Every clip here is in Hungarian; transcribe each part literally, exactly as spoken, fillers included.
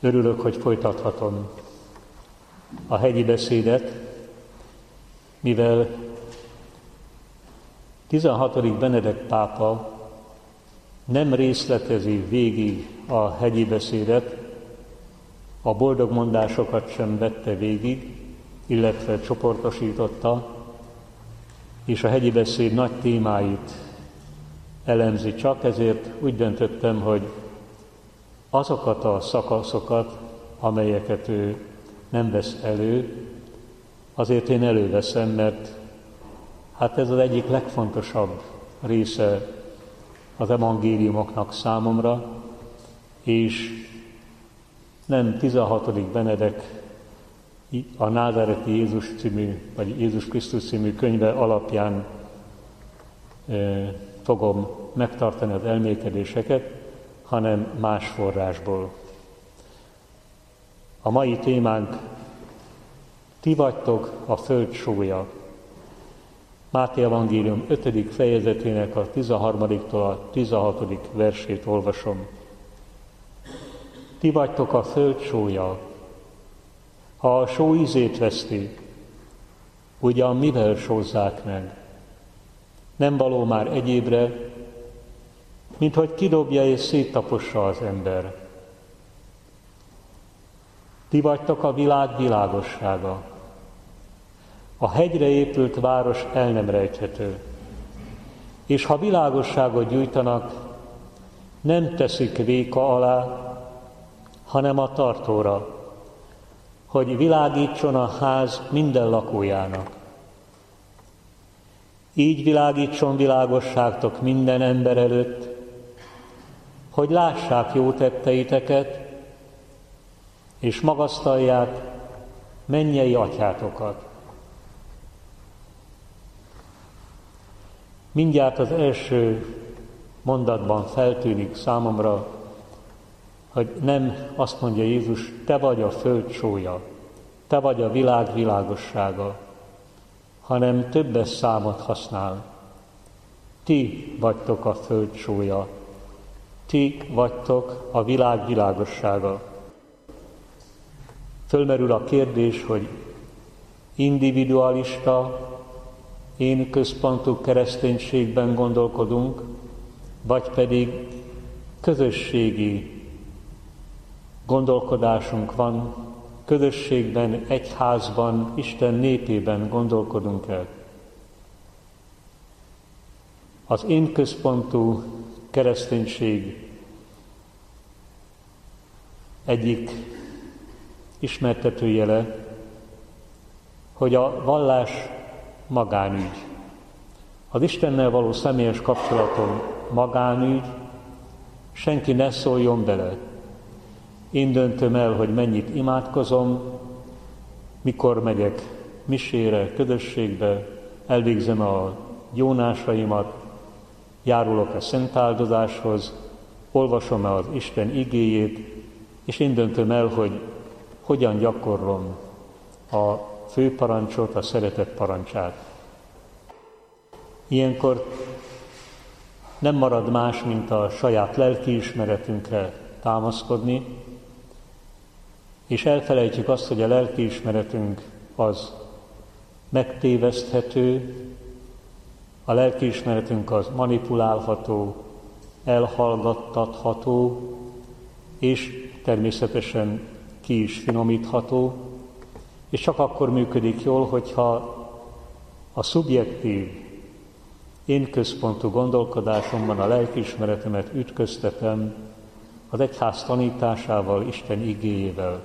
Örülök, hogy folytathatom a hegyi beszédet, mivel tizenhatodik Benedek pápa nem részletezi végig a hegyi beszédet, a boldog mondásokat sem vette végig, illetve csoportosította, és a hegyi beszéd nagy témáit elemzi csak, ezért úgy döntöttem, hogy azokat a szakaszokat, amelyeket ő nem vesz elő, azért én előveszem, mert hát ez az egyik legfontosabb része az evangéliumoknak számomra, és nem tizenhatodik Benedek a Názáreti Jézus című, vagy Jézus Krisztus című könyve alapján e, fogom megtartani az elmélkedéseket, hanem más forrásból. A mai témánk: ti vagytok a föld sója. Máté evangélium ötödik fejezetének a tizenharmadiktól a tizenhatodik versét olvasom. Ti vagytok a föld sója. Ha a só ízét veszti, ugyan mivel sózzák meg? Nem való már egyébre, mint hogy kidobja és széttapossa az ember. Ti vagytok a világ világossága. A hegyre épült város el nem rejthető, és ha világosságot gyújtanak, nem teszik véka alá, hanem a tartóra, hogy világítson a ház minden lakójának. Így világítson világosságtok minden ember előtt, hogy lássák jó tetteiteket, és magasztalják mennyei atyátokat. Mindjárt az első mondatban feltűnik számomra, hogy nem azt mondja Jézus, te vagy a föld sója, te vagy a világ világossága, hanem többes számot használ. Ti vagytok a föld sója, ti vagytok a világ világossága. Fölmerül a kérdés, hogy individualista, én központú kereszténységben gondolkodunk, vagy pedig közösségi gondolkodásunk van, közösségben, egyházban, Isten népében gondolkodunk el. Az én központú kereszténység egyik ismertetőjele, hogy a vallás magánügy. Az Istennel való személyes kapcsolatom magánügy, senki ne szóljon bele. Én döntöm el, hogy mennyit imádkozom, mikor megyek misére, közösségbe, elvégzem a gyónásaimat, járulok a szentáldozáshoz, olvasom-e az Isten igéjét, és én döntöm el, hogy hogyan gyakorlom a főparancsot, a szeretet parancsát. Ilyenkor nem marad más, mint a saját lelkiismeretünkre támaszkodni, és elfelejtjük azt, hogy a lelkiismeretünk az megtéveszthető, a lelkiismeretünk az manipulálható, elhallgattatható, és természetesen ki is finomítható, és csak akkor működik jól, hogyha a szubjektív, én központú gondolkodásomban a lelkiismeretemet ütköztetem az egyház tanításával, Isten igéjével.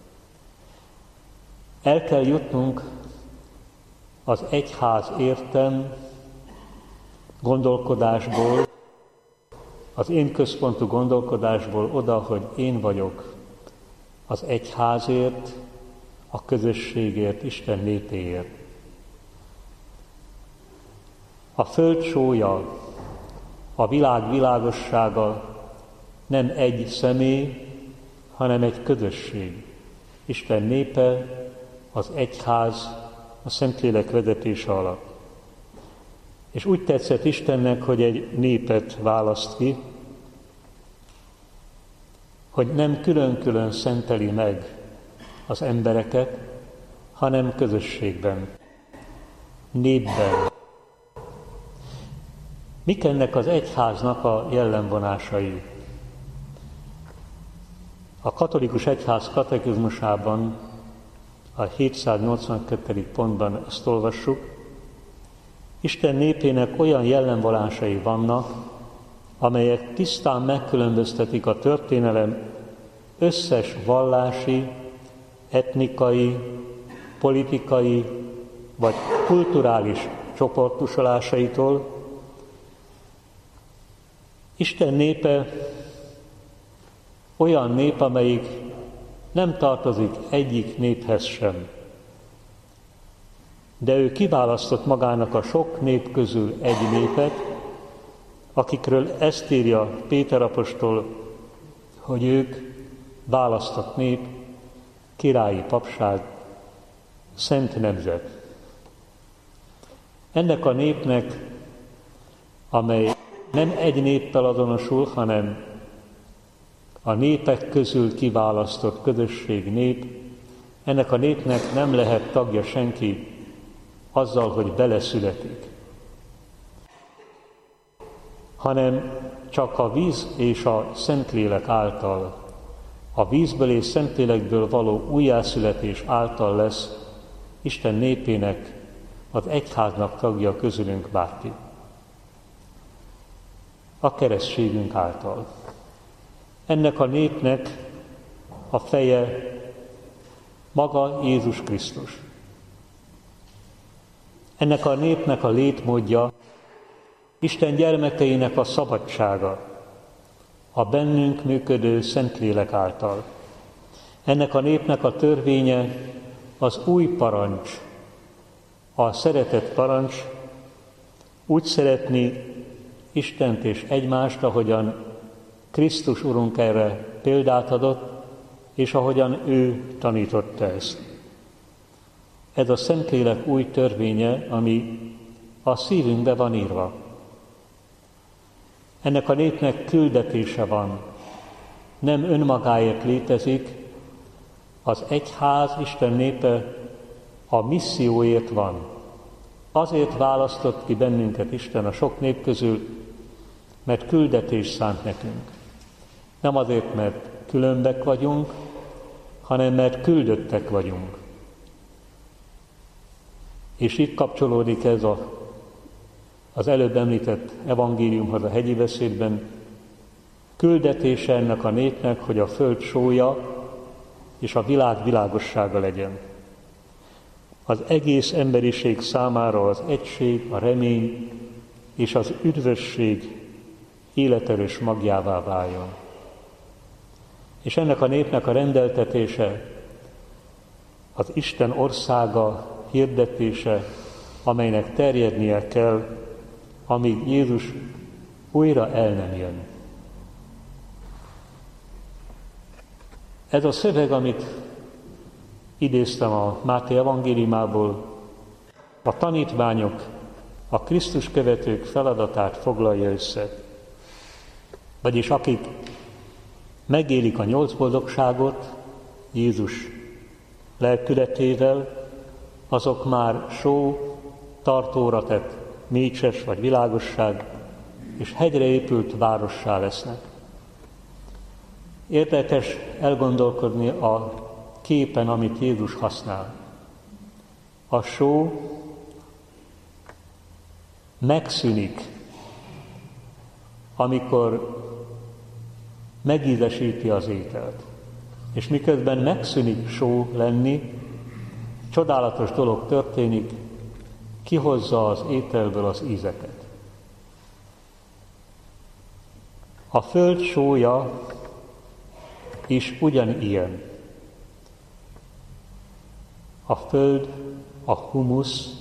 El kell jutnunk az egyház értem gondolkodásból, az én központú gondolkodásból oda, hogy én vagyok az egyházért, a közösségért, Isten népéért. A föld sója, a világ világossága nem egy személy, hanem egy közösség. Isten népe, az egyház, a Szentlélek vezetése alatt. És úgy tetszett Istennek, hogy egy népet választ ki, hogy nem külön-külön szenteli meg az embereket, hanem közösségben, népben. Mik ennek az egyháznak a jellemvonásai? A katolikus egyház katekizmusában, a hétszáznyolcvankettedik pontban ezt olvassuk: Isten népének olyan jellemvonásai vannak, amelyek tisztán megkülönböztetik a történelem összes vallási, etnikai, politikai vagy kulturális csoportosulásaitól. Isten népe olyan nép, amelyik nem tartozik egyik néphez sem. De ő kiválasztott magának a sok nép közül egy népet, akikről ezt írja Péter apostol, hogy ők választott nép, királyi papság, szent nemzet. Ennek a népnek, amely nem egy néppel azonosul, hanem a népek közül kiválasztott közösség nép, ennek a népnek nem lehet tagja senki azzal, hogy beleszületik, hanem csak a víz és a Szentlélek által, a vízből és Szentlélekből való újjászületés által lesz Isten népének, az egyháznak tagja közülünk bárki. A keresztségünk által. Ennek a népnek a feje maga Jézus Krisztus. Ennek a népnek a létmódja Isten gyermekeinek a szabadsága, a bennünk működő Szentlélek által. Ennek a népnek a törvénye az új parancs, a szeretet parancs, úgy szeretni Istent és egymást, ahogyan Krisztus Urunk erre példát adott, és ahogyan ő tanította ezt. Ez a Szentlélek új törvénye, ami a szívünkbe van írva. Ennek a népnek küldetése van, nem önmagáért létezik, az egyház, Isten népe a misszióért van. Azért választott ki bennünket Isten a sok nép közül, mert küldetés szánt nekünk. Nem azért, mert különbek vagyunk, hanem mert küldöttek vagyunk. És itt kapcsolódik ez a, az előbb említett evangéliumhoz a hegyi beszédben, küldetése ennek a népnek, hogy a föld sója és a világ világossága legyen. Az egész emberiség számára az egység, a remény és az üdvösség életerős magjává váljon. És ennek a népnek a rendeltetése, az Isten országa hirdetése, amelynek terjednie kell, amíg Jézus újra el nem jön. Ez a szöveg, amit idéztem a Máté evangéliumából, a tanítványok, a Krisztus követők feladatát foglalja össze. Vagyis akik megélik a nyolc boldogságot Jézus lelkületével, azok már só, tartóra tett mécses vagy világosság, és hegyre épült várossá lesznek. Érdekes elgondolkodni a képen, amit Jézus használ. A só megszűnik, amikor megízesíti az ételt. És miközben megszűnik só lenni, csodálatos dolog történik, kihozza az ételből az ízeket. A föld sója is ugyanilyen. A föld, a humusz,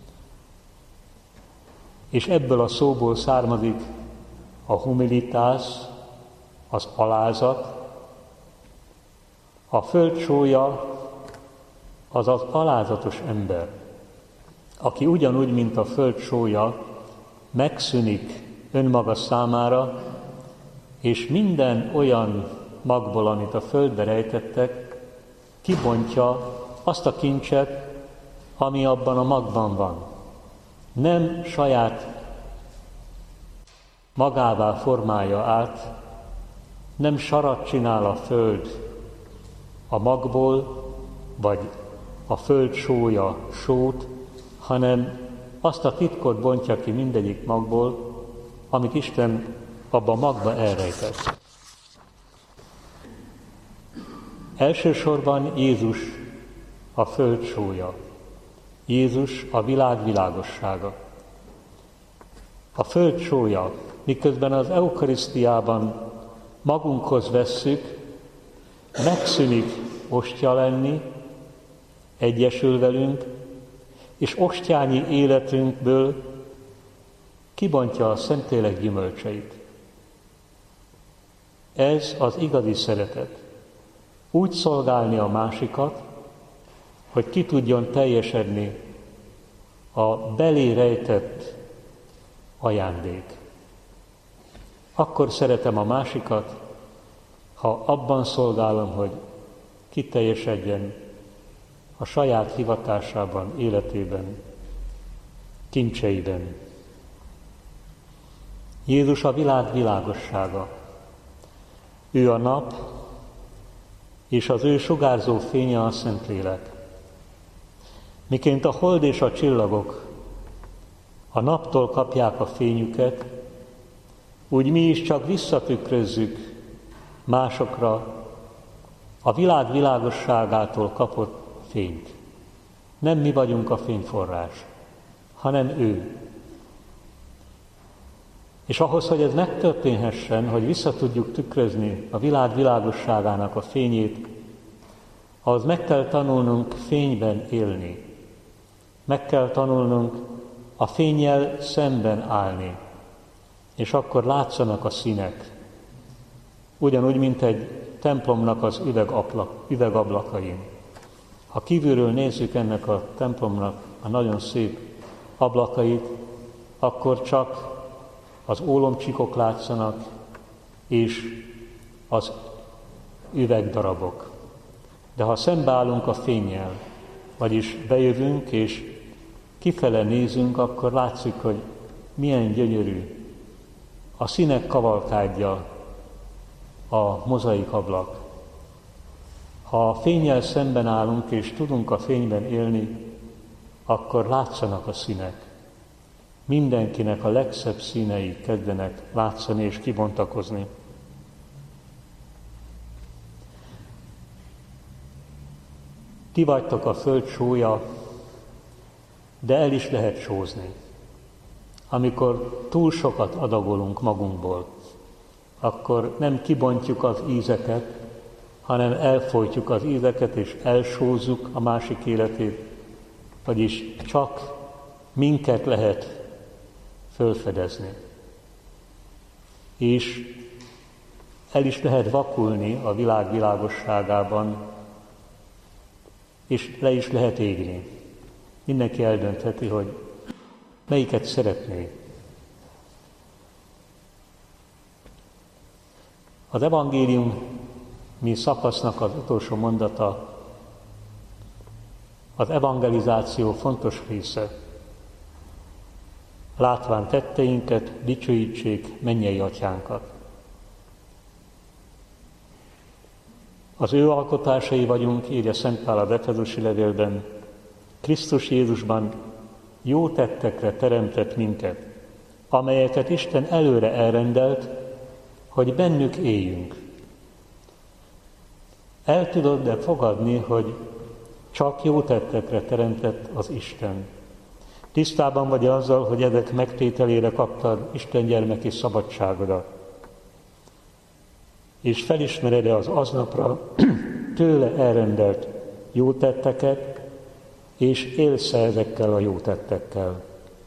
és ebből a szóból származik a humilitás, az alázat. A föld sója az az alázatos ember, aki ugyanúgy, mint a föld sója, megszűnik önmaga számára, és minden olyan magból, amit a földbe rejtettek, kibontja azt a kincset, ami abban a magban van. Nem saját magává formálja át, nem sarat csinál a föld a magból, vagy a föld sója sót, hanem azt a titkot bontja ki mindegyik magból, amit Isten abba a magba elrejtett. Elsősorban Jézus a föld sója. Jézus a világ világossága. A föld sója, miközben az eukarisztiában magunkhoz vesszük, megszűnik ostya lenni, egyesül velünk, és ostyányi életünkből kibontja a Szentlélek gyümölcseit. Ez az igazi szeretet. Úgy szolgálni a másikat, hogy ki tudjon teljesedni a belé rejtett ajándék. Akkor szeretem a másikat, ha abban szolgálom, hogy kiteljesedjen a saját hivatásában, életében, kincseiben. Jézus a világ világossága. Ő a nap, és az ő sugárzó fénye a Szentlélek. Miként a hold és a csillagok a naptól kapják a fényüket, úgy mi is csak visszatükrözzük másokra a világ világosságától kapott fényt. Nem mi vagyunk a fényforrás, hanem ő. És ahhoz, hogy ez megtörténhessen, hogy vissza tudjuk tükrözni a világ világosságának a fényét, ahhoz meg kell tanulnunk fényben élni. Meg kell tanulnunk a fénnyel szemben állni, és akkor látszanak a színek. Ugyanúgy, mint egy templomnak az üvegablak, üvegablakain. Ha kívülről nézzük ennek a templomnak a nagyon szép ablakait, akkor csak az ólomcsikok látszanak, és az üvegdarabok. De ha szembeállunk a fénnyel, vagyis bejövünk, és kifele nézünk, akkor látszik, hogy milyen gyönyörű a színek kavalkádja, a mozaik ablak. Ha a fénnyel szemben állunk, és tudunk a fényben élni, akkor látszanak a színek. Mindenkinek a legszebb színei kezdenek látszani és kibontakozni. Ti vagytok a föld sója, de el is lehet sózni. Amikor túl sokat adagolunk magunkból, akkor nem kibontjuk az ízeket, hanem elfojtjuk az ízeket és elsózzuk a másik életét, vagyis csak minket lehet fölfedezni. És el is lehet vakulni a világ világosságában, és le is lehet égni. Mindenki eldöntheti, hogy melyiket szeretné. Az evangéliumi szakasznak az utolsó mondata az evangelizáció fontos része. Látván tetteinket, dicsőítsék mennyei atyánkat. Az ő alkotásai vagyunk, írja Szent Pál az Efezusi levélben, Krisztus Jézusban jó tettekre teremtett minket, amelyeket Isten előre elrendelt, hogy bennük éljünk. El tudod-e fogadni, hogy csak jó tettekre teremtett az Isten? Tisztában vagy azzal, hogy ezek megtételére kaptad Isten gyermeki szabadságodat? És felismered-e az aznapra tőle elrendelt jó tetteket, és élsz ezekkel a jó tettekkel?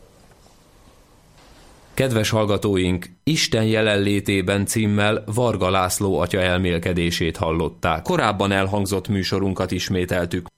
Kedves hallgatóink, Isten jelenlétében címmel Varga László atya elmélkedését hallották. Korábban elhangzott műsorunkat ismételtük.